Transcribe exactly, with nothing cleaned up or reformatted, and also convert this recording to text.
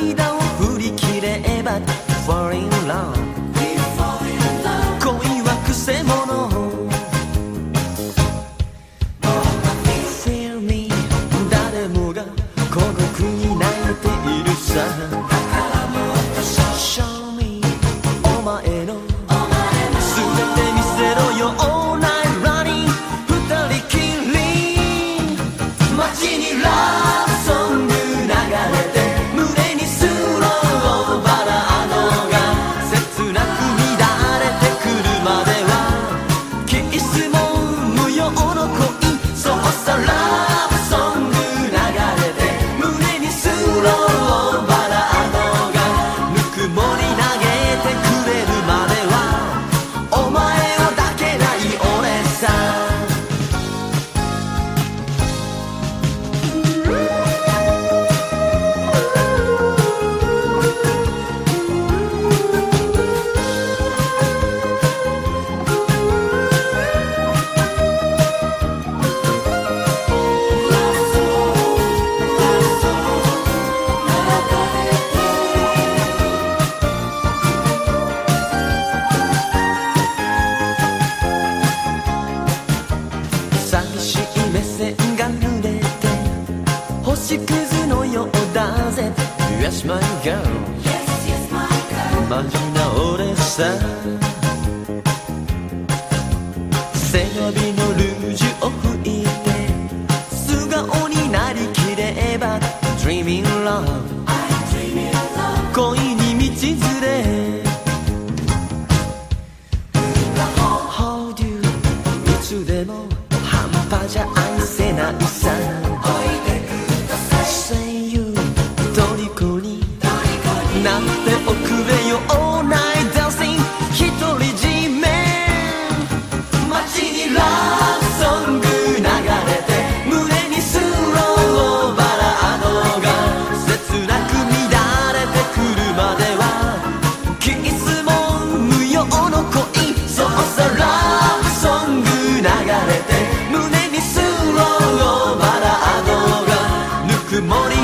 涙を振り切れば Fall in love 恋はくせ者 Feel me 誰もが孤独に泣いているさ Show me お前の全て見せろよ All night running 二人きり街にラブソング流れて胸にスローバラードが切なく乱れてくるまではキスも無用の恋そうさラブソング流れて胸にスローバラードがぬくもり投げてくれるまではお前を抱けない俺さ寂しい目線が濡れて星屑のようだぜ Yes my girl 真面目な俺さ背伸びのルージュを吹いて素顔になりきれば Dreaming love 恋に道連れ Hold you いつでも半端じゃ愛せないさ Say you 虜になっておくれよ All night dancing 独り占め街にラブソング流れて胸にスローバラードが切なく乱れてくるまではキスも無用の恋そうさラブソング流れて胸にスローバラードがぬくもり